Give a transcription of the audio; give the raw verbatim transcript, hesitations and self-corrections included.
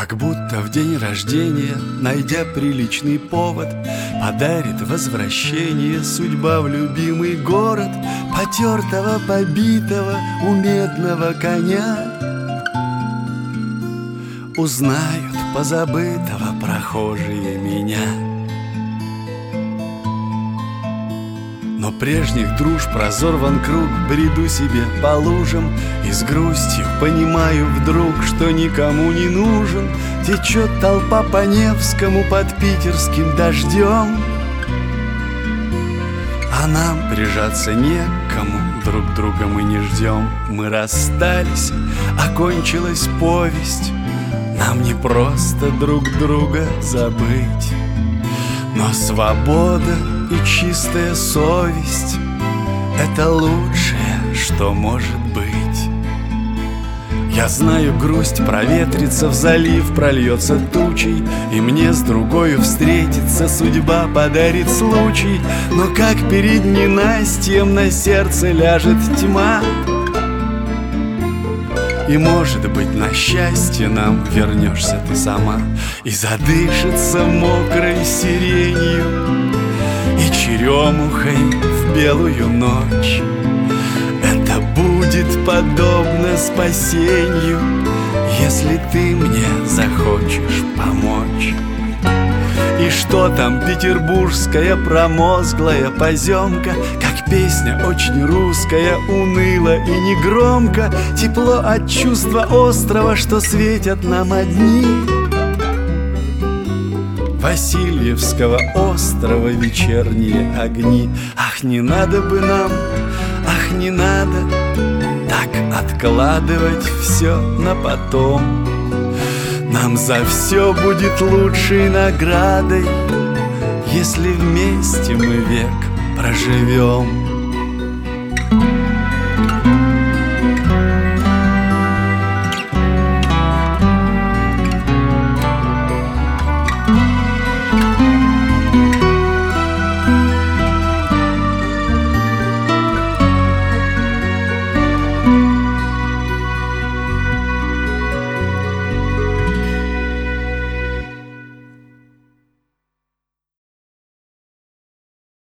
Как будто в день рождения, найдя приличный повод, подарит возвращение судьба в любимый город потертого, побитого у медного коня. Узнают позабытого прохожие меня. Но прежних дружб разорван круг, бреду себе по лужам и с грустью понимаю вдруг, что никому не нужен. Течет толпа по Невскому под питерским дождем, а нам прижаться некому, друг друга мы не ждем. Мы расстались, окончилась повесть, нам не просто друг друга забыть. Но свобода и чистая совесть — это лучшее, что может быть. Я знаю, грусть проветрится, в залив прольется тучей, и мне с другою встретиться судьба подарит случай. Но как перед ненастьем на сердце ляжет тьма, и, может быть, на счастье нам вернешься ты сама, и задышится мокрой сиренью и черемухой в белую ночь. Это будет подобно спасению, если ты мне захочешь помочь. И что там петербургская промозглая поземка, как песня очень русская, уныло и негромко, тепло от чувства острова, что светят нам одни. Васильевского острова вечерние огни. Ах, не надо бы нам, ах, не надо так откладывать все на потом. Нам за все будет лучшей наградой, если вместе мы век проживем.